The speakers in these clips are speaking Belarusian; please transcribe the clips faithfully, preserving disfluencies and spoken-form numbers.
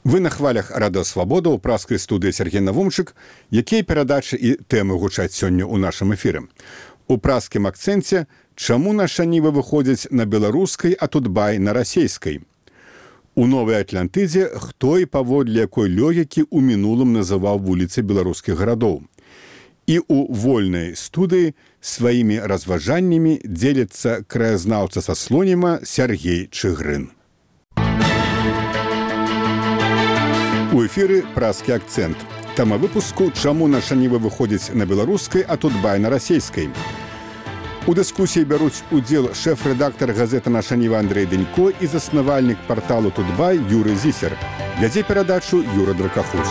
Вы на хвалях Радыё Свабода ў праскай студыі Сергей Навумчык, якія перадачы і тэмы гучаць сёння ў нашым эфіры. У праскім акцэнце «Чаму наша Ніва выходзіць на беларускай, а Тутбай на расейскай?» У Новай Атлантыдзе хто і паводле якой логікі ў мінулым называў вуліцы беларускіх гарадоў. І ў вольнай студыі сваімі разважаннямі дзеліцца краязнаўца са Слоніма Сергей Чыгрын. У эфіры «Праскі акцэнт». Тема выпуску «Чаму наша Ніва выходзіць на беларускай, а Тутбай на расейскай?» У дыскусіі бяруць удзел шэф-рэдактар газеты «Наша Ніва» Андрэй Дэнько і заснавальнік парталу «Тутбай» Юрый Зісер. Вядзе перадачу Юра Дракахуст.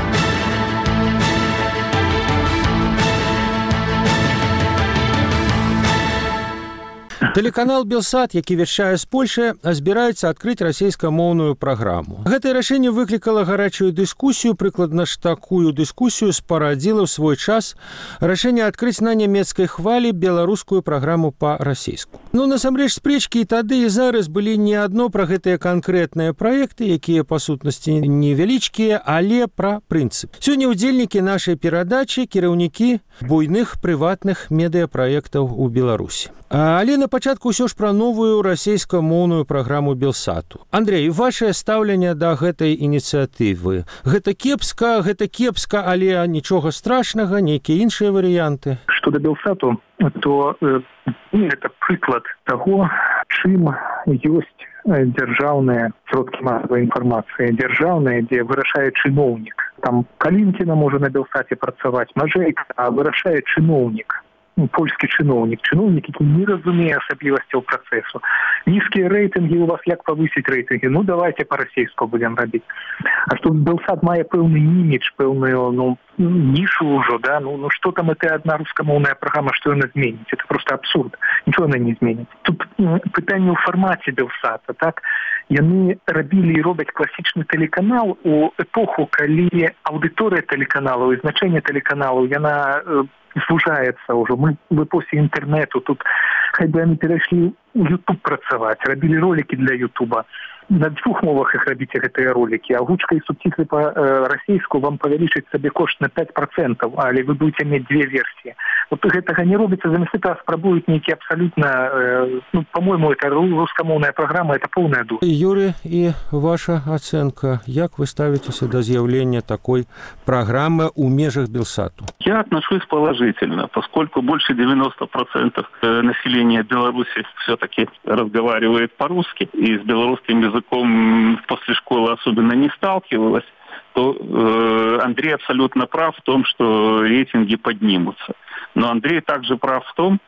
Тэлеканал «Белсат», які вяшчае з Польшы, збіраецца адкрыць расейскамоўную праграму. Гэтае рашэнне выклікала гарачую дыскусію, прыкладна ж такую дыскусію спарадзіла ў свой час рашэнне адкрыць на нямецкай хвалі беларускую праграму па-расейску. Ну, насамрэч, спрэчкі і тады, і зараз былі не адно пра гэтыя канкрэтныя праекты, якія, па сутнасці, невялічкія, але пра прынцып. Сёння ўдзельнікі нашай перадачы – кіраўнікі буйных прыватных медыяпраектаў у Беларусі. Але на пачатку ўсё ж пра новую расейскамоўную праграму «Белсату». Андрэй, вашае стаўленне да гэтай ініцыятывы. Гэта кепска, гэта кепска, але нічога страшнага, нейкія іншыя варыянты? Што да «Белсату», то э, гэта прыклад таго, чым ёсць дзяржаўныя сродкі масавай інфармацыі, дзяржаўныя, дзе вырашае чыноўнік. Там Калінкіна можа на «Белсаце» працаваць, Мажэйка, а вырашае чыноўнік. Польскі чыноўнік, чыноўнік, які не разумее асаблівасцяў працэсу. Нізкія рэйтынгі у вас, як павысіць рэйтынгі? Ну, давайте па-расейску будем рабіць. А што «Белсат» мае пэўны імідж, пэўную, ну, нішу ўжо, да? Ну, ну, што там это адна рускамоўная праграма, што яна зменіць? Это просто абсурд. Нічого яна не зменіць. Тут ну, пытанне ў фармаце «Белсата», так? Яны рабілі і робяць класічны тэлеканал у эпоху, калі аўдыторыя тэлеканалаў і значэнне тэлеканалаў, яна звужаецца ўжо. Мы в эпохе інтэрнету, тут хай бы яны перайшлі у YouTube працаваць, рабілі ролики для YouTube. На двух мовах іх рабіце гэтыя ролики. Агучка і субтитры па-расейску вам павялічыць сабе кошт на пять процентов, але вы будете мець две версии. Вот гэтага не робіцца, замест этого спрабуюць нейкі абсолютно, э, ну, по-моему, это рускамоўная программа, это полная дура. Юрий, и ваша оценка, як вы ставитесь до з'явления такой программы у межах «Белсату»? Я отношусь положительно, поскольку больше девяноста процентов населения Беларуси все-таки разговаривает по-русски, и с белорусским языком после школы особенно не сталкивалась, то э, Андрей абсолютно прав в том, что рейтинги поднимутся. Но Андрей также прав в том,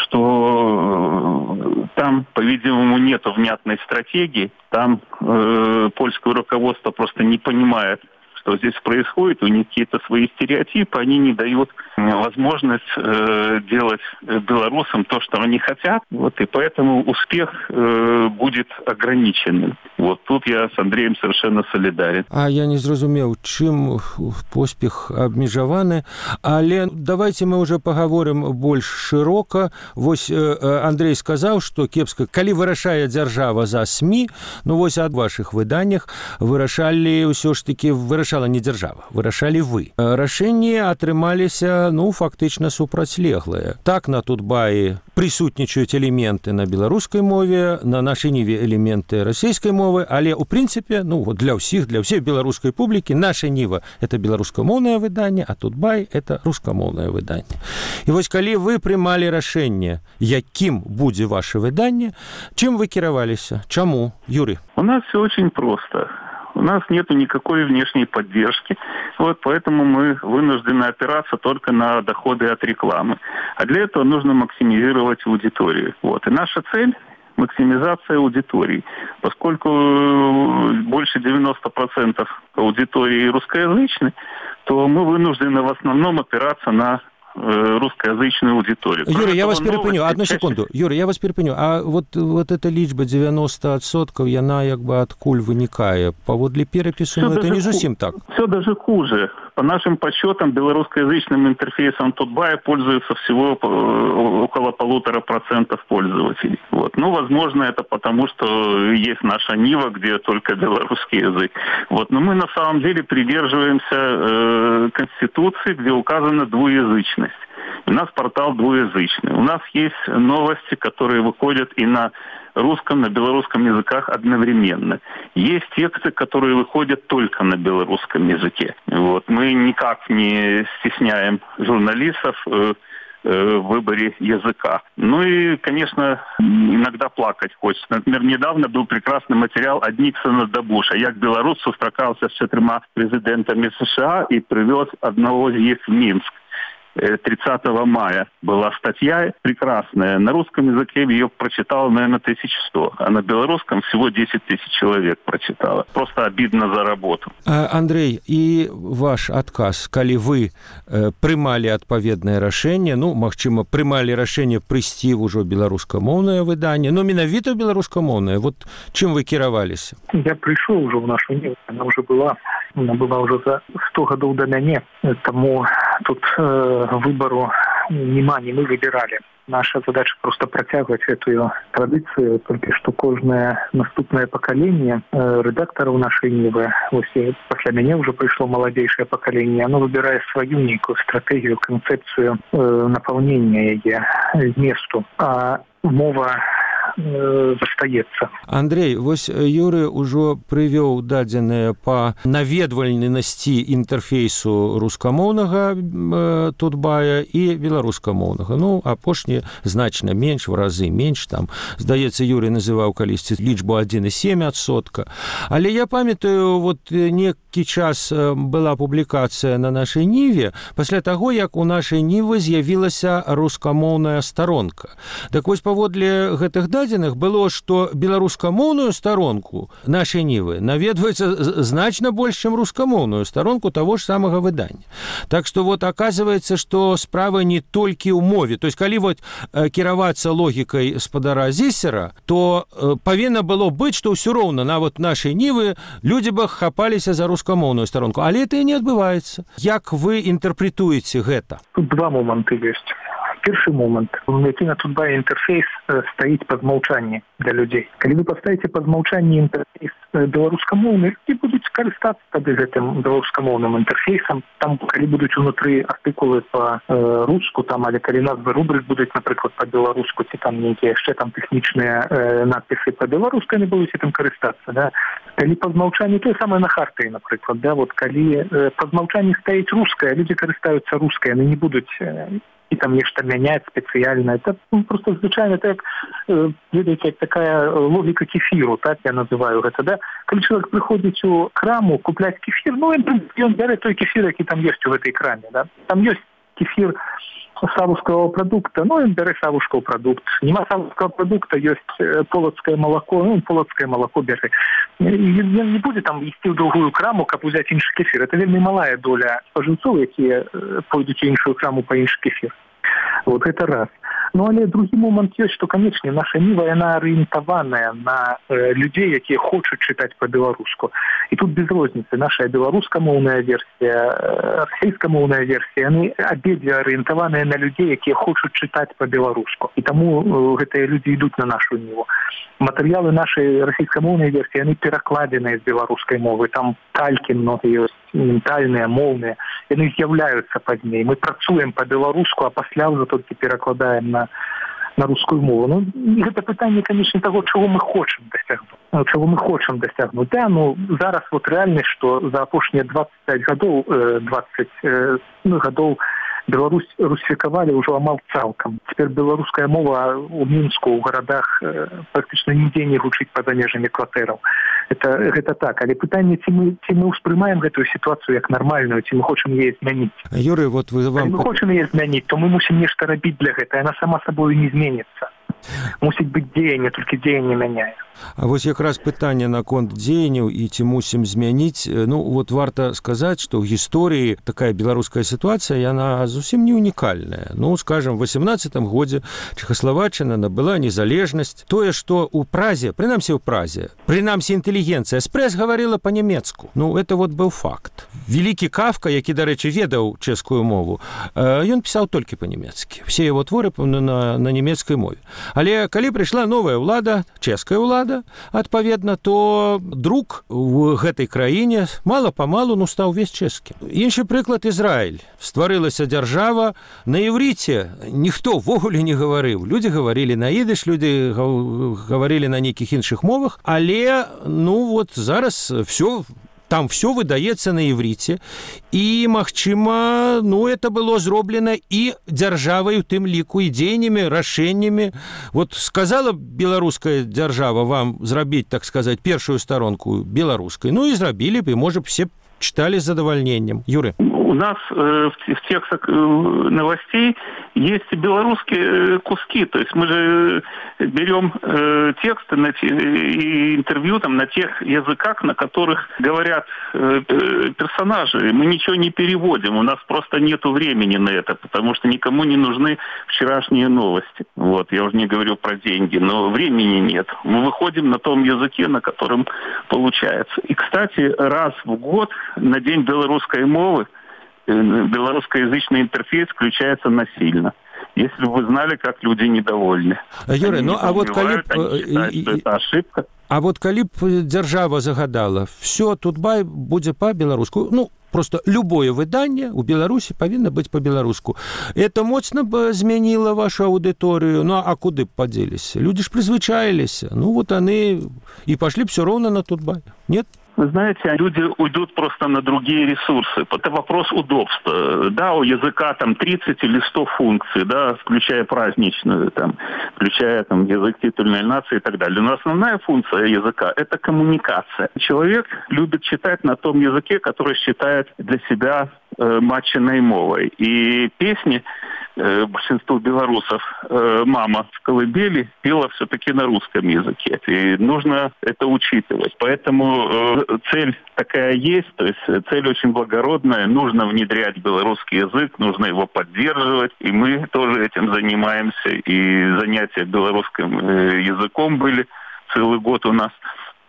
что э, там, по-видимому, нет внятной стратегии, там э, польское руководство просто не понимает, что здесь происходит, у них какие-то свои стереотипы, они не дают возможность э, делать белорусам то, что они хотят, вот, и поэтому успех э, будет ограниченным. Вот тут я с Андреем совершенно солидарен. А я не зразумеў, чым поспех абмежаваны, але давайте мы уже поговорим больш широка. Вось э, Андрей сказаў, што кепска, калі вырашае дзяржава за СМИ, ну вось ад вашых выданнях вырашалі ўсё ж таки вырашала не дзяржава, вырашалі вы. Рашэнні атрымаліся, ну, фактычна супрацьлеглыя. Так, на Тутбаі прысутнічаюць элементы на беларускай мове, на нашай Ніве элементы расійскай мовы, але ў прынцыпе, ну, для ўсіх, для ўсей беларускай публікі наша Ніва – это беларускамоўнае выданне, а Тутбай – это рускамоўнае выданне. І вось калі вы прымалі рашэнне, якім будзе ваше выданне, чым вы кіраваліся? Чаму, Юрий? У нас все очень просто. У нас нету никакой внешней поддержки, вот поэтому мы вынуждены опираться только на доходы от рекламы. А для этого нужно максимизировать аудиторию. Вот. И наша цель – максимизация аудитории. Поскольку больше девяноста процентов аудитории русскоязычной, то мы вынуждены в основном опираться на русскоязычную аудиторию. Юрий, я вас перепыню, одну секунду. Юрий, я вас перепыню. А вот, вот эта лічба девяносто адсоткаў, яна як бы адкуль вынікае? Паводле перапісу, ну, это не зусім так. Все даже хуже. По нашим подсчетам, белорусскоязычным интерфейсом Тутбая пользуется всего около полутора процентов пользователей. Вот. Ну, возможно, это потому, что есть наша Нива, где только белорусский язык. Вот. Но мы на самом деле придерживаемся э, Конституции, где указана двуязычность. У нас портал двуязычный. У нас есть новости, которые выходят и на русском, на белорусском языках одновременно. Есть тексты, которые выходят только на белорусском языке. Вот. Мы никак не стесняем журналистов э, э, в выборе языка. Ну и, конечно, иногда плакать хочется. Например, недавно был прекрасный материал от Никсона до Буша. Я к белорус сустракался с четырьмя президентами США и привез одного из них в Минск. тридцатого мая была статья прекрасная. На русском языке ее прочитало, наверное, тысяча сто, а на белорусском всего десять тысяч человек прочитало. Просто обидно за работу. Андрей, и ваш адказ, калі вы э, прымалі адпаведнае рашэнне, ну, магчыма, прымалі рашэнне прыйсці ўжо беларускамоўнае выданне, но менавіта беларускамоўнае, вот чым вы кіраваліся? Я прыйшоў ужо ў нашу Ніву, она уже была, она была уже за сто гадоў да мяне, таму тут э, выбору нема, не мы выбирали. Наша задача просто протягивать эту традицию, только что каждое наступное поколение э, редакторов нашей Нивы, вот после меня уже пришло молодейшее поколение, оно выбирает свою некую стратегию, концепцию э, наполнения ее месту. А мова застаецца. Андрей, вось Юрый ужо прывёў дадзеныя па наведвальнасці інтэрфейсу рускамоўнага э, Тутбая і беларускамоўнага. Ну, апошні значна менш, в разы менш. Там, здаецца, Юрий называў калісьці лічбу адзін і сем адсотка. Але я памятаю, вот некі час была публікацыя на нашай Ніве пасля таго, як у нашай Нівы з'явілася рускамоўная старонка. Так вось, паводле гэтых дадзеных было, што беларускамоўную старонку нашай Нівы наведваецца значна больш, чым рускамоўную старонку таго ж самага выдання. Так што вот оказывается, што справа не толькі ў мове. То есть, калі вот кіравацца логікай спадара Зіссера, то павінна было быць, што ўсё роўна нават нашай Нівы людзі бы хапаліся за рускамоўную старонку. Але это і не адбываецца. Як вы інтэрпрэтуеце гэта? Тут два моманты ёсць. Першы момант, які на Тутбае інтэрфейс стаіць па змаўчанні для людзей. Калі вы паставіце па змаўчанні інтэрфейс беларускамоўны, і будуць карыстацца тады гэтым беларускамоўным інтэрфейсам, там, калі будуць унутры артыкулы па-руску, там, але калі назвы рубрик будуць, напрыклад, па-беларуску, ці там нейкія яшчэ там тэхнічныя э, надпісы па-беларускай, не будуць гэтым карыстацца, да? Калі па змаўчанні, тое самае на хартыі, напрыклад, да? Вот, калі э, па змаўчанні стаіць руская, людзі карыстаюцца рускай, яны не будуць э, и там нечто менять специально. Это ну, просто звычайно так, э, видите, такая логика кефиру, так я называю это, да? Когда человек приходит у краму куплять кефир, ну, он, он берет той кефир, который там есть в этой краме, да? Там есть кефир савушкого продукта, ну, он берет савушков продукт. Нема савушкого продукта, есть полоцкое молоко, ну, полоцкое молоко берет. Он не будет там вести в другую краму, как взять инший кефир. Это вельми малая доля споживцов, які пойдут в иншую краму по инший кефир. Вот это раз. Ну, але другі момент ёсць, што, канечне, наша Ніва, яна арыентаваная на э, людзей, якія хочуць чытаць па-беларуску. І тут без розніцы. Наша беларускамоўная версія, э, расійскамоўная версія, яны абедзве арыентаваныя на людзей, якія хочуць чытаць па-беларуску. І таму э, гэтыя людзі ідуць на нашу Ніву. Матэрыялы нашай расійскамоўнай версіі, яны перакладзеныя з беларускай мовы. Там калькі многа ёсць, ментальныя, моўныя. Яны з'яўляюцца пазней. Мы працуем па-беларуску, а пасля ўжо толькі перакладаем на на рускую мову. Ну, гэта пытанне, конечно, того, чего мы хочам дасягнуць. Чего мы хочам дасягнуць. Да, ну, зараз вот реальность, что за апошнія двадцать пять гадоў, двадцать ну, гадоў Беларусь русификовали уже амал цалкам. Теперь белорусская мова у Минску, у городах практически нигде не гучыць па-за межамі кватэраў. Это, это так. Але пытанне, ці мы, ці мы успрымаем гэтую ситуацию як нормальную, ці мы хочам яе змяніць. Юрий, вот вы вам... Калі мы хочам яе змяніць, то мы мусім нешта рабіць для гэта. Яна сама собой не зменится. Мусіць быць дзеянне, толькі дзеянне мяняе. А вось якраз пытанне наконт дзеянняў і ці мусім змяніць, ну вот варта сказаць, што ў гісторыі такая беларуская сітуацыя, яна зусім не унікальная. Ну, скажем, в восемнадцатым годзе Чэхаславаччына набыла незалежнасць. Тое, што ў Празе, прынамсі ў Празе, прынамсі інтэлігенцыя спрэс гаварыла па-нямецку. Ну, это вот быў факт. Вялікі Кафка, які, дарэчы, ведаў чэшскую мову, ён пісаў толькі па-нямецкі. Все яго творы на, на нямецкай мове. Але калі прыйшла новая ўлада, чэшская ўлада, адпаведна, то друк у гэтай краіне мала-памалу ну, стаў увесь чэшскі. Іншы прыклад Ізраіль. Стварылася дзяржава на іврыце. Ніхто ўвогуле не гаварыў. Людзі гаварылі на ідыш, людзі гаварылі на нейкіх іншых мовах, але ну вот зараз все там все выдаецца на іврыце, і, магчыма, ну, это было зроблена і дзяржавай, у тым ліку, і дзеяннямі, рашэннямі. Вот сказала беларуская дзяржава вам зрабіць, так сказаць, першую старонку беларускай, ну, і зрабілі б, і, можа б, все читали с задовольнением. Юрий. У нас э, в, в текстах э, новостей есть и белорусские куски. То есть мы же берем э, тексты на те, и интервью там, на тех языках, на которых говорят э, персонажи. Мы ничего не переводим. У нас просто нет времени на это, потому что никому не нужны вчерашние новости. Вот, я уже не говорю про деньги, но времени нет. Мы выходим на том языке, на котором получается. И, кстати, раз в год на День белорусской мовы белорусскоязычный интерфейс включается насильно. Если бы вы знали, как люди недовольны. Юрий, ну а вот коли считают, что это ошибка. А вот калі б дзяржава загадала, все, Тутбай будзе па-беларуску, ну, просто любое выданне у Беларусі павінна быць па-беларуску. Это моцна б змяніла вашу аўдыторыю, ну, а куды б падзеліся? Людзі ж прызвычаіліся, ну, вот они и пошли б все ровно на Тутбай, нет? Вы знаете, люди уйдут просто на другие ресурсы. Это вопрос удобства. Да, у языка там тридцать или сто функций, да, включая праздничную, там, включая там язык титульной нации и так далее. Но основная функция языка – это коммуникация. Человек любит читать на том языке, который считает для себя э, матчиной мовой. И песни э, большинству белорусов э, «Мама в колыбели» пела все-таки на русском языке. И нужно это учитывать. Поэтому э, цель такая есть, то есть цель очень благородная. Нужно внедрять белорусский язык, нужно его поддерживать. И мы тоже этим занимаемся. И занятия белорусским э, языком были целый год у нас.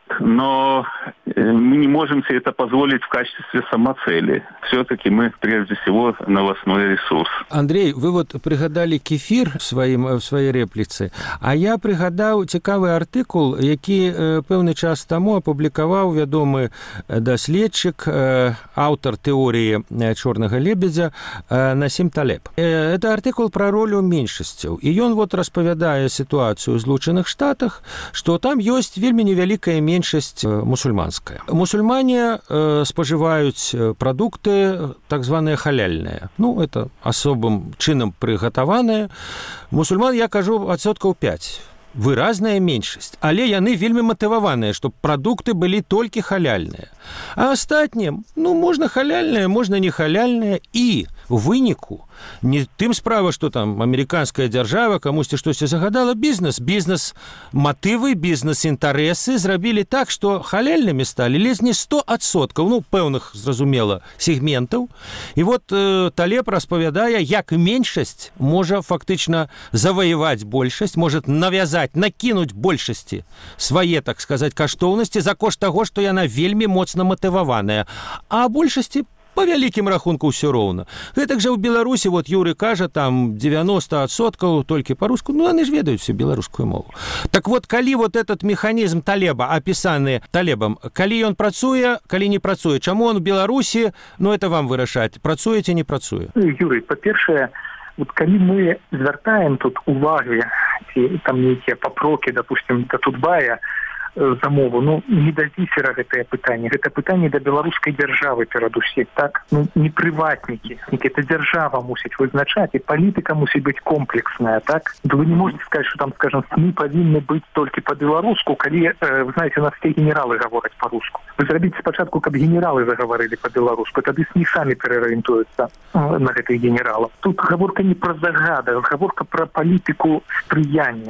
Но мы не можем себе это позволить в качестве самоцели. Все-таки мы, прежде всего, новостной ресурс. Андрей, вы вот пригадали кефир своим, в своей реплице, а я пригадал цікавый артыкул, які пэўны час таму апублікаваў вядомы даследчык, аўтар тэорыі чорнага лебедзя Насім Талеб. Это артыкул про ролю меншасцяў. І ён вот распавядае сітуацыю ў Злучаных Штатах, што там ёсць вельмі невялікая меншасць меншасць мусульманская. Мусульмане э, спажываюць прадукты так званыя халяльныя. Ну, это асобым чынам прыгатаваныя. Мусульман, я кажу, адсоткаў пяць. Выразная меншасць. Але яны вельмі матываваныя, што прадукты былі толькі халяльныя. А астатнім, ну, можна халяльныя, можна не халяльныя. І у выніку не тым справа, што там амерыканская дзяржава камусьці штосьці загадала, бізнес, бізнес матывы, бізнес-інтарэсы зрабілі так, што халяльнымі сталі ледзь не сто адсоткаў, ну, пэўных, зразумела, сегментаў. І вот э, Талеб распавядае, як меншасць можа фактычна заваяваць большасць, можа навязаць, накінуць большасці свае, так сказаць, каштоўнасці за кошт таго, што яна вельмі моцна матываваная. А большасці по вялікім рахунку ўсё роўна. Гэтак жа ў Беларусі, вот Юры кажа, там девяносто адсоткаў толькі па-руску, ну, яны ж ведаюць всю беларускую мову. Так вот, калі вот этот механізм Талеба, апісаны Талебам, калі ён працуе, калі не працуе, чаму он у Беларусі, ну, это вам вырашаць, працуе ці не працуе? Юрый, па-першае, вот калі мы звяртаем тут увагі, ці там нейкія папрокі, допустим, да Тутбая, за мову, ну, не да зісера гэтае пытанне. Гэта пытанне да беларускай дзяржавы перадусім, так? Ну, не прыватнікі. Гэта дзяржава мусіць вызначаць, і палітыка мусіць быць комплексная, так? Вы не можете сказаць, што там, скажем, СМИ павінны быць толькі па-беларуску, калі, э, вы знаете, у нас все генералы гавораць па-руску. Вы зрабіце спачатку, каб генералы загаварылі па-беларуску, тады СМИ самі перарыентуюцца на гэтых генералаў. Тут гаворка не пра загады, гаворка пра палітыку спрыяння.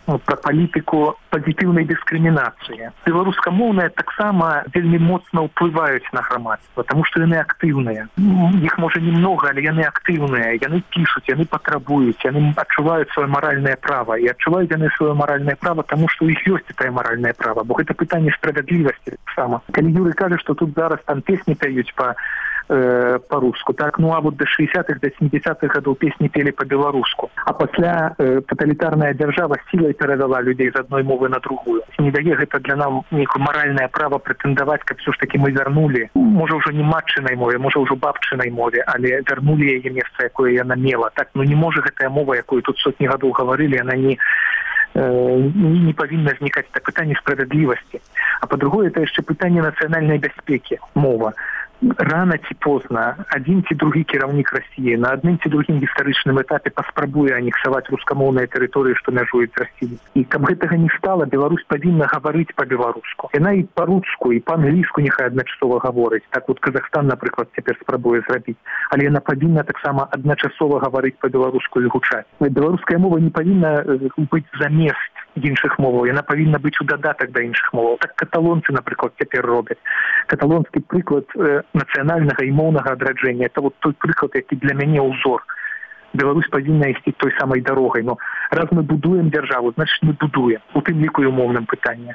про палітыку пазітыўнай дыскрымінацыі. Беларускамоўныя таксама вельмі моцна ўплываюць на грамадства, таму што яны актыўныя. Іх можа немного, але яны актыўныя, яны пішуць, яны патрабуюць, яны адчуваюць сваё маральнае права, і адчуваюць яны сваё маральнае права, таму што ў іх ёсць тае маральнае права, бо гэта пытанне справядлівасці таксама. Калі Юрый кажа, што тут зараз там песні пяюць па э, па-руску, так, ну а вот до шэсцятых, до сямідзесятых гадоў песні пелі па-беларуску. А пасля э, таталітарная дзяржава сілай перавяла людзей з адной мовы на другую. Не дае гэта для нам нейкае маральнае права прэтэндаваць, каб все ж таки мы вярнулі, можа ўжо не матчынай мове, можа ўжо бабчынай мове, але вярнулі яе месца, якое яна мела. Так, ну не можа гэтая мова, якую тут сотні гадоў гаварылі, яна не не, не павінна знікаць. Это пытанне справядлівасці. А па-другое, это яшчэ пытанне нацыянальнай бяспекі, мова. Рано ці позна адзін ці другі кіраўнік Расіі на адным ці другім гістарычным этапе паспрабуе анексаваць рускамоўныя тэрыторыі, што мяжуюць з Расіяй. І каб гэтага не стала, Беларусь павінна гаварыць па-беларуску. Яна і па-руску, і па-англійску няхай адначасова гаворыць. Так вот Казахстан, напрыклад, цяпер спрабуе зрабіць. Але яна павінна таксама адначасова гаварыць па-беларуску і гучаць. Беларуская мова не павінна быць замест іншых моваў, яна павінна быць у дадатак да іншых моваў. Так каталонцы, напрыклад, цяпер робяць. Каталонскі прыклад э, нацыянальнага і моўнага адраджэння, это вот той прыклад, які для мяне ўзор. Беларусь павінна ісці той самай дарогай. Но раз мы будуем дзяржаву, значит мы будуем. У тым ліку і ў моўным пытанні.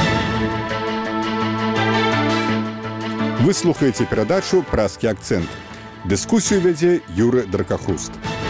Вы слухаеце перадачу «Празкі акцэнт». Дыскусію вядзе Юры Дракахруст.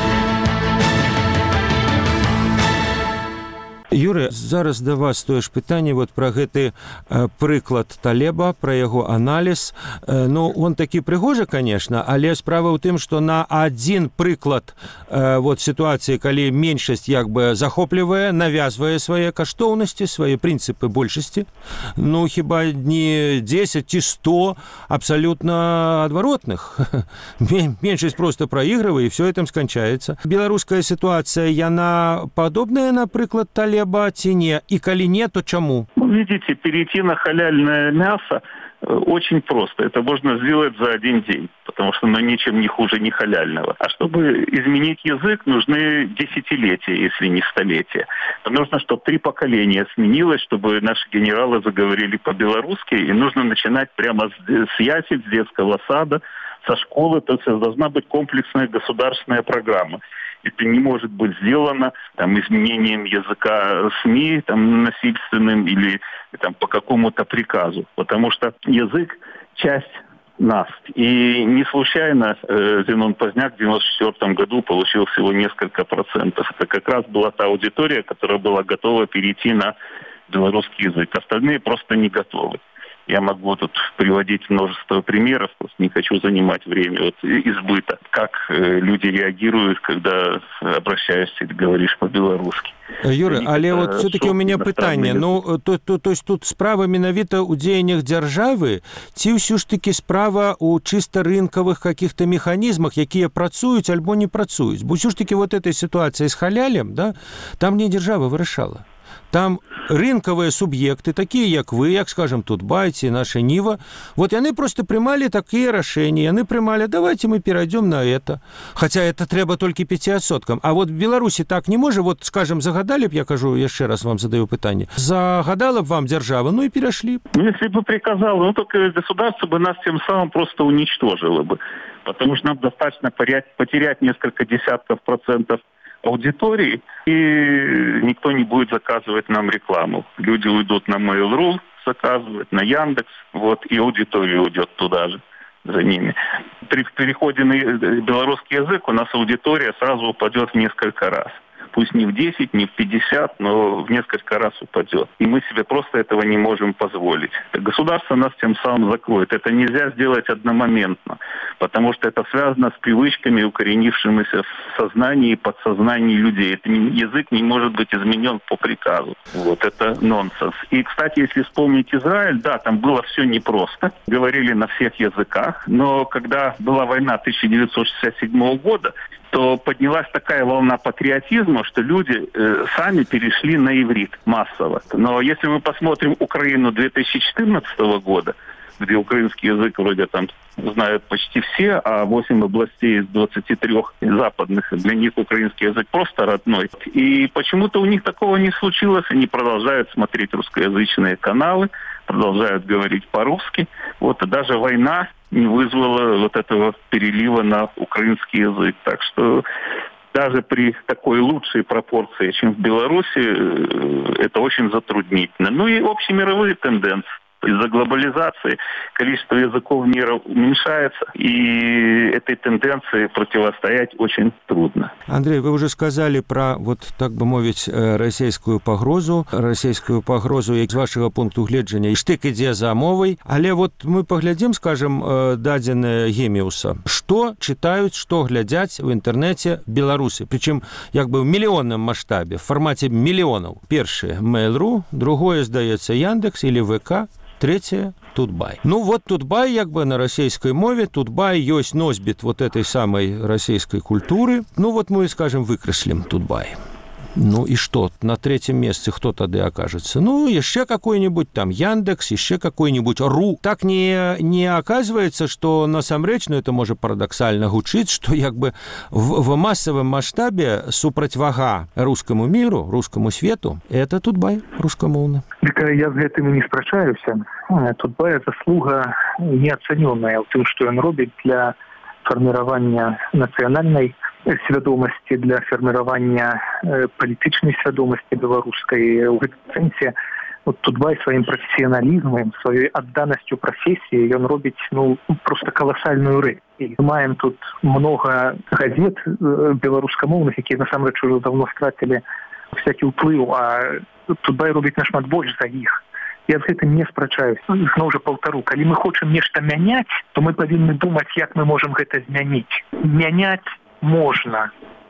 Юры, зараз да вас тое ж пытанне вот пра гэты э, прыклад Талеба, пра яго аналіз. Э, ну, он такі прыгожы, конечно, але справа ў тым, што на адзін прыклад э, вот сітуацыі, калі меншасць як бы захоплівае, навязвае свае каштоўнасці, свае прынцыпы большасці, ну, хіба не дзесяць ці сто абсалютна адваротных. Меншасць проста праігрывае, і все этим сканчаецца. Беларуская сітуацыя, яна падобная на прыклад Талеба, ці не? И коли нет, то чему? Ну, видите, перейти на халяльное мясо очень просто. Это можно сделать за один день, потому что оно ничем не хуже ни халяльного. А чтобы изменить язык, нужны десятилетия, если не столетия. Нужно, чтобы три поколения сменилось, чтобы наши генералы заговорили по-белорусски, и нужно начинать прямо с ясель, с детского сада, со школы. То есть должна быть комплексная государственная программа. Это не может быть сделано там, изменением языка СМИ там, насильственным или там, по какому-то приказу. Потому что язык – часть нас. И не случайно э, Зенон Поздняк в девяносто четвёртом году получил всего несколько процентов. Это как раз была та аудитория, которая была готова перейти на белорусский язык. Остальные просто не готовы. Я могу тут приводить множество примеров, просто не хочу занимать время вот, избыта. Как э, люди реагируют, когда обращаешься и говоришь по-белорусски. Юры, але вот все-таки у меня пытанне. Ну, то, то, то есть тут справа менавіта у дзеяннях дзяржавы, ці ўсё ж таки справа у чисто рынкавых каких-то механизмах, якія працуюць альбо не працуюць. Бо ўсё ж таки вот этой ситуации с халялем, да, там не дзяржава вырашала. Там рынковые субъекты, такие як вы, як, скажем, тут Байти, наша Нива, вот яны просто приймали такие решения, яны приймали, давайте мы перейдем на это. Хотя это треба только пяти відсоткам. А вот в Беларуси так не может, вот, скажем, загадали б, я кажу, еще раз вам задаю питание, загадала б вам держава, ну и перешли. Ну, если бы приказал, ну, только государство бы нас тем самым просто уничтожило бы. Потому что нам достаточно потерять несколько десятков процентов аудитории, и никто не будет заказывать нам рекламу. Люди уйдут на Mail.ru заказывать, на Яндекс, вот, и аудитория уйдет туда же, за ними. При переходе на белорусский язык у нас аудитория сразу упадет в несколько раз. Пусть не в десять, не в пятьдесят, но в несколько раз упадет. И мы себе просто этого не можем позволить. Государство нас тем самым закроет. Это нельзя сделать одномоментно, потому что это связано с привычками, укоренившимися в сознании и подсознании людей. Это не, язык не может быть изменен по приказу. Вот это нонсенс. И, кстати, если вспомнить Израиль, да, там было все непросто. Говорили на всех языках. Но когда была война тысяча девятьсот шестьдесят седьмого года, то поднялась такая волна патриотизма, что люди э, сами перешли на иврит массово. Но если мы посмотрим Украину две тысячи четырнадцатого года, где украинский язык вроде там знают почти все, а восемь областей из двадцати трёх западных, для них украинский язык просто родной. И почему-то у них такого не случилось, они продолжают смотреть русскоязычные каналы, продолжают говорить по-русски. Вот, и даже война не вызвала вот этого перелива на украинский язык. Так что даже при такой лучшей пропорции, чем в Беларуси, это очень затруднительно. Ну и общемировые тенденции. Из-за глобализации количество языков мира уменьшается, и этой тенденции противостоять очень трудно. Андрей, вы уже сказали про, вот так бы мовить, российскую погрозу, российскую погрозу, як з вашего пункту гледжання, і штык ідзе за мовай, але вот мы поглядим, скажем, дадзеныя Геміуса, что читают, что глядят в интернете белорусы, причем як бы в миллионном масштабе, в формате миллионов. Первое Mail.ru, другое, здаецца, Яндекс или ВК, третье Тутбай. Ну вот Тутбай, як бы на российской мове, Тутбай есть носьбит вот этой самой российской культуры. Ну вот мы, скажем, выкреслим Тутбай. Ну и что? На третьем месте кто тогда окажется? Ну, еще какой-нибудь там Яндекс, еще какой-нибудь Ру. Так не, не оказывается, что насамрэч, ну это может парадоксально гучить, что як бы в, в массовом масштабе супротивага русскому миру, русскому свету, это Тутбай рускамоўны. Я з гэтым не спрачаюся. Тутбай заслуга неоцененная в том, что он робит для формирования национальной свядомасці, для фарміравання э, палітычнай свядомасці беларускай. У гэтым сэнсе вот Тутбай сваім прафесіяналізмам, сваёй адданасцю прафесіі, ён робіць ну просто каласальную рэч. І маем тут много газет э, беларускамоўных, якія насамрэч ужо давно страцілі всякі ўплыў, а Тутбай робіць нашмат больш за іх. Я з гэтым не спрачаюсь. Зноў жа паўтару, калі мы хочам нешта мяняць, то мы павінны думаць, як мы можам гэта змяніць. Мяняць можна.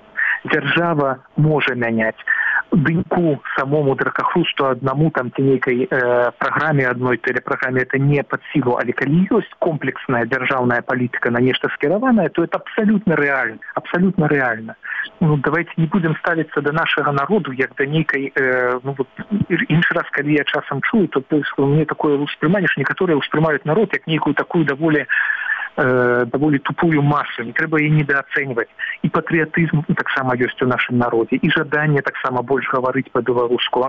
Дзяржава можа мяняць. Дыньку самому дракахрусту аднаму там ці нейкай э, праграме, адной тэлепраграме это не пад сілу, але калі ёсць комплексная дзяржаўная палітыка на нешта скіраваная, то это абсалютна рэальна, абсалютна рэальна. Ну давайте не будем ставіцца да нашага народу як да нейкай э, ну вот іншы раз, калі я часам чую, то, то мне такое ўспрыманне, што некаторыя ўспрымаюць народ як нейкую такую даволі даволі тупую масу, не трэба яе недооценьваць. І патрыятызм таксама ёсць у нашым народзе, і жаданне таксама больш гаварыць па-беларуску,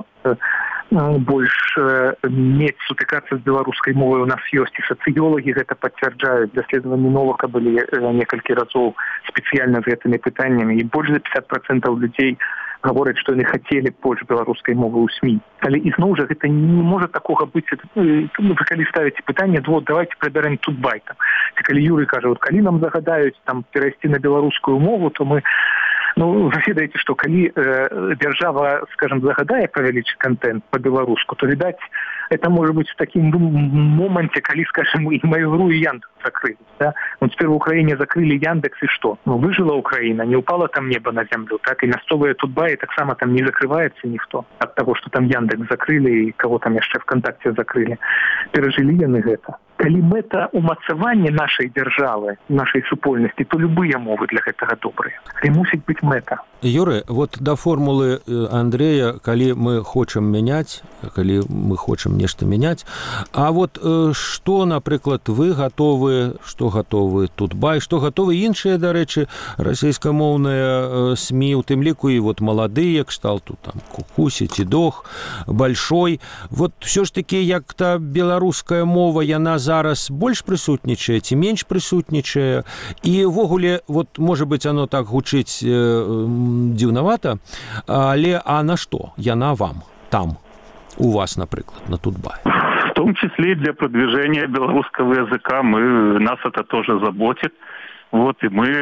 больш мець сутыкацца з беларускай мовай у нас ёсць, і сацыёлагі гэта пацвярджаюць. Даследаванні Новака былі некалькі разоў спецыяльна з гэтымі пытаннямі, і больш за пятьдесят процентов людзей говорят, что они хотели больше белорусской мовы у СМИ. Але ізноў жа гэта не может такого быть. Ну, вы калі ставите питание, вот давайте прыберем Тутбай. Там. Калі Юрий кажа, вот калі нам загадаюць там перайсці на беларускую мову, то мы ну, вы ведаеце, што калі э, дзяржава, скажем, загадае павялічыць контент по-беларуску, то, відаць, это может быть в таким моменте, калі, скажем, и Mail.ru, и Яндекс закрыли. Да? Вот теперь в Украине закрыли Яндекс, и что? Ну, выжила Украина, не упало там небо на землю, так? И мясцовые Тутбаи так само там не закрывается никто от того, что там Яндекс закрыли, и кого там еще ВКонтакте закрыли. Пережили яны гэта. Калі мэта умацавання нашай дзяржавы, нашай супольнасці, то любыя мовы для гэтага добрыя. Але мусіць быць мэта. Юры, вот да формулы Андрея, калі мы хочам мяняць, калі мы хочам нешта мяняць, а вот што, напрыклад, вы гатовы, што гатовы Тутбай, што гатовы іншыя, дарэчы, расійскамоўныя СМІ, у тым ліку і вот маладыя, кшталту там Кукусі ці Дох, Большой. Вот все ж таки, як-то беларуская мова, яна зараз больш прысутнічае ці менш прысутнічае, і ўвогуле вот можа быць оно так гучыць э, дзіўнавата, але а на што яна вам там у вас, напрыклад, на Тутбай? В том числе для продвижения белорусского языка мы нас это тоже заботит. Вот, и мы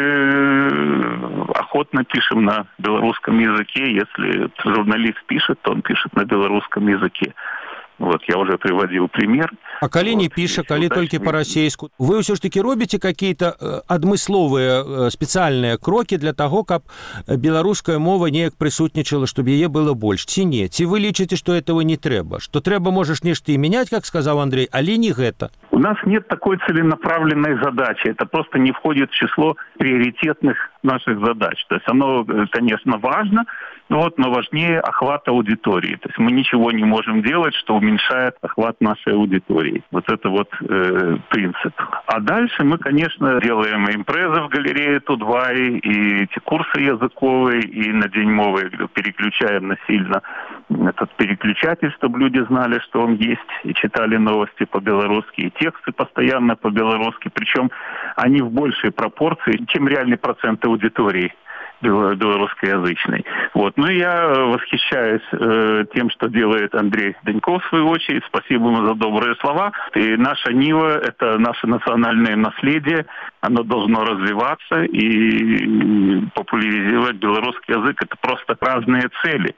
охотно пишем на белорусском языке. Если журналист пишет, то он пишет на белорусском языке. Вот, я уже приводил пример. А калі вот, не піша, калі толькі па-расейску, вы ўсё ж таки робіце какие-то адмысловыя спецыяльныя крокі для таго, каб беларуская мова неяк прысутнічала, чтобы яе было больш, ці не? Ці вы лічыце, што этого не трэба? Што трэба, можаш нешта і мяняць, как сказал Андрей, але не гэта? У нас нет такой целенаправленной задачи. Это просто не входит в число приоритетных наших задач. То есть оно, конечно, важно, но, вот, но важнее охват аудитории. То есть мы ничего не можем делать, что уменьшает охват нашей аудитории. Вот это вот э, принцип. А дальше мы, конечно, делаем импрезы в галерее Тудвай, и эти курсы языковые, и на День мовы переключаем насильно этот переключатель, чтобы люди знали, что он есть, и читали новости по-белорусски, и тексты постоянно по-белорусски. Причем они в большей пропорции, чем реальный процент аудитории белорусскоязычной. Вот. Ну, я восхищаюсь э, тем, что делает Андрей Данько, в свою очередь. Спасибо ему за добрые слова. И наша Нива – это наше национальное наследие. Оно должно развиваться, и популяризировать белорусский язык – это просто разные цели.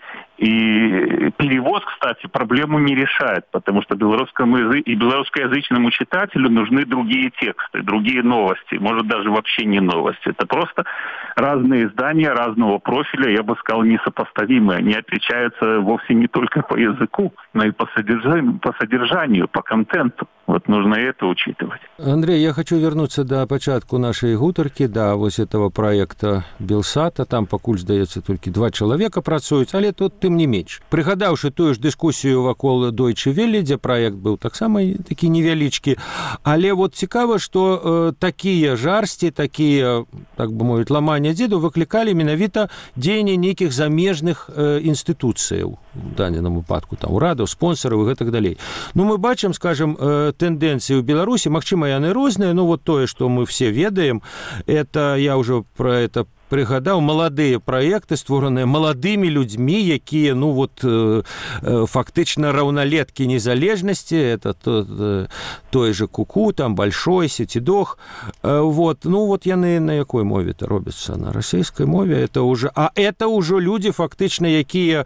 И перевод, кстати, проблему не решает, потому что белорусскому языку и белорусскоязычному читателю нужны другие тексты, другие новости, может, даже вообще не новости. Это просто разные издания разного профиля, я бы сказал, несопоставимые. Они отличаются вовсе не только по языку, но и по содержанию, по содержанию, по контенту. Вот нужно это учитывать. Андрей, я хочу вернуться до початку нашей гутарки, да, вот этого проекта Белсата. Там, покуль, здаецца, только два человека працуюць, але тут тым не менш. Прыгадаўшы тую ж дыскусію вакол Deutsche Welle, дзе праект быў таксама такі невялічкі, але вот цікава, што э, такія жарсці, такія, так бы мовіць, ламання дзеду выклікалі менавіта дзеянне нейкіх замежных э, інстытуцыяў, у дадзеным выпадку, там, урадаў, спонсараў і гэтак далей. Ну, мы бачым, скажем, э, тэндэнцыі ў Беларусі, магчыма, яны розныя, но вот тое, што мы все ведаем, это, я ўжо про это прыгадаў, маладыя праекты, створаныя маладымі людзьмі, якія, ну, вот, э, э, фактычна раўналеткі незалежнасці, это то, э, той же Куку, там, Большой, Сетидох, э, вот, ну, вот яны на якой мове-то робяцца? На расійскай мове, это уже, а это ўжо людзі, фактычна, якія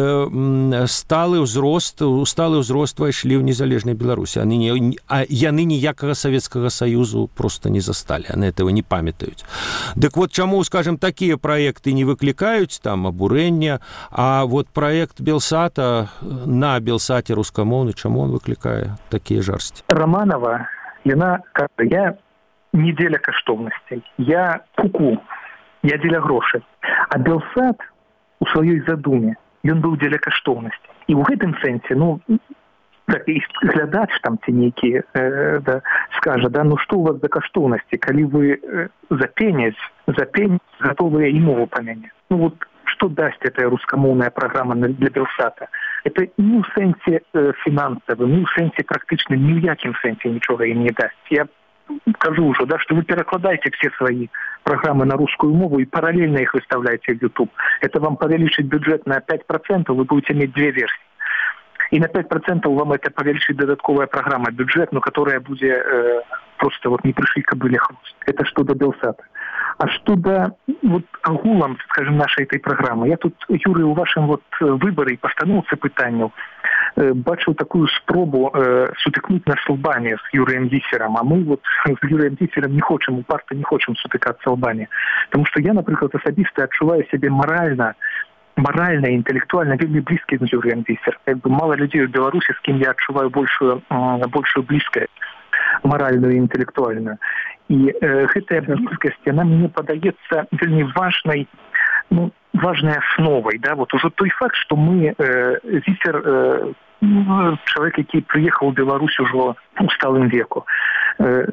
э, сталы ўзрост, сталы ўзрост пайшлі ў незалежнай Беларусі, яны, не, а яны ніякага Савецкага Саюзу просто не засталі, яны этого не памятаюць. Дык вот чаму, скажем, такие проекты не выкликаюць там абурэння, а вот проект Белсата на Белсате рускамоўны, чаму он выклікае такія жарсці? Романова, яна кажа, я не дзеля каштоўнасцей, я куку, я дзеля грошай. А Белсат у сваёй задуме, ён быў дзеля каштоўнасцей. І ў гэтым сэнсе, ну, і глядач там ці нейкі э, да, скажа, да, ну што у вас за каштоўнасці, калі вы э, за пеняць, за пеняць готовыя і мову памяняць. Ну вот што дасць эта рускамоўная праграма для Белсата? Это не ў сэнсе э, фінансавым, не ў сэнсе практычна ні ў якім сэнсе нічога ім не дасць. Я кажу ўжо, да, што вы перакладаеце все свои программы на русскую мову и параллельно их выставляете в YouTube. Это вам повеличит бюджет на пять процентов, вы будете иметь две версии. И на пять процентов вам это повеличит додатковая программа бюджет, но которая будет э, просто вот не пришли кобыле хвост. Это что до Белсата. А что до вот агулам, скажем, нашей этой программы. Я тут, Юрий, у вашем вот выборе постановился пытанию, э, бачил такую спробу э, сутыкнуть на лбане с Юрием Дисером. А мы вот с Юрием Дисером не хотим, упарто не хотим сутыкаться лбане. Потому что я, например, особисто отчуваю себе морально, морально и интеллектуально вельми близкий с Юрием Дисером. Как бы мало людей в Беларуси, с кем я отчуваю большую, э, большую близкость, моральную и интеллектуальную. И э, эта близкость, она мне подается вельми важной, ну, важной основой. Да? Вот уже тот факт, что мы, э, Дисер, э, человек, который приехал в Беларусь уже в усталым веку, э,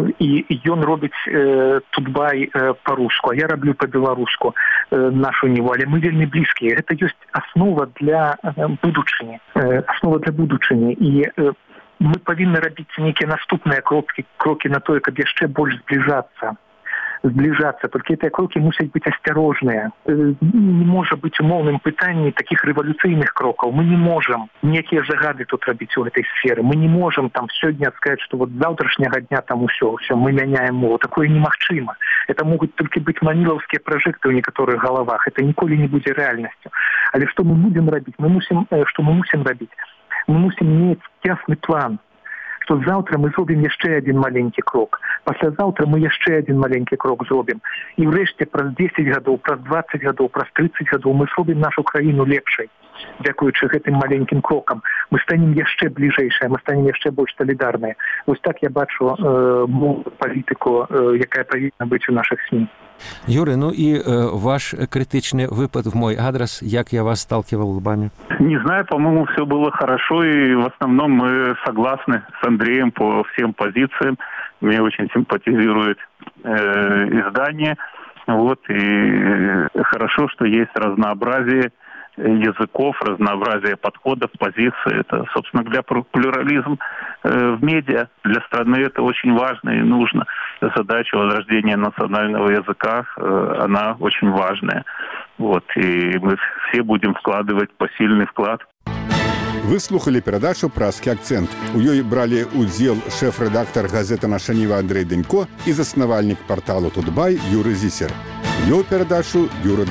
и он робит э, Тутбай э, по-русски, а я роблю по-белорусски э, нашу Ниву, але мы вельми близкие. Это есть основа для э, будущего, э, основа для будущего. И э, мы повинны робить некие наступные кроки, кроки на то, как еще больше сближаться. Сближаться. Только эти кроки мусят быть осторожные. Не может быть умовным питанием таких революционных кроков. Мы не можем некие загады тут робить в этой сфере. Мы не можем там сегодня сказать, что вот с завтрашнего дня там все, все, мы меняем мову. Такое немагчыма. Это могут только быть маниловские прожекты в некоторых головах. Это николи не будет реальностью. Але что мы будем робить? Мы мусим, что мы мусим робить? Мы мусим иметь ясный план, что завтра мы зробим еще один маленький крок, послезавтра мы еще один маленький крок зробим. И врешті, праз десять годов, праз двадцать годов, праз тридцать годов мы зробим нашу країну лепшей. дзякуючы гэтым маленькім крокам мы станем яшчэ бліжэйшыя, мы станем яшчэ больш салідарныя. Вось так я бачу э, палітыку, э, якая павінна быць у нашых СМИ. Юрий, ну и э, ваш критичный выпад в мой адрес, як я вас сталкивал лбами? Не знаю, по-моему, все было хорошо, и в основном мы согласны с Андреем по всем позициям. Мне очень симпатизирует э, издание. Вот, и хорошо, что есть разнообразие языков, разнообразие подходов, позиций. Это, собственно говоря, плюрализм в медиа. Для страны это очень важно и нужно. Задача возрождения национального языка, она очень важная. Вот, и мы все будем вкладывать посильный вклад. Вы слухали перадачу «Празкі акцент». У ёй бралі удзел шэф-рэдактар газеты «Наша Ніва» Андрей Денько і заснавальнік парталу «Тутбай» Юрий Зісер. Вёў перадачу Юра